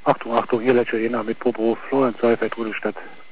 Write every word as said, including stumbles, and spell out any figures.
Achtung, Achtung, hier Lecce Jena mit Bobo, Florian Seifert, Rudolstadt.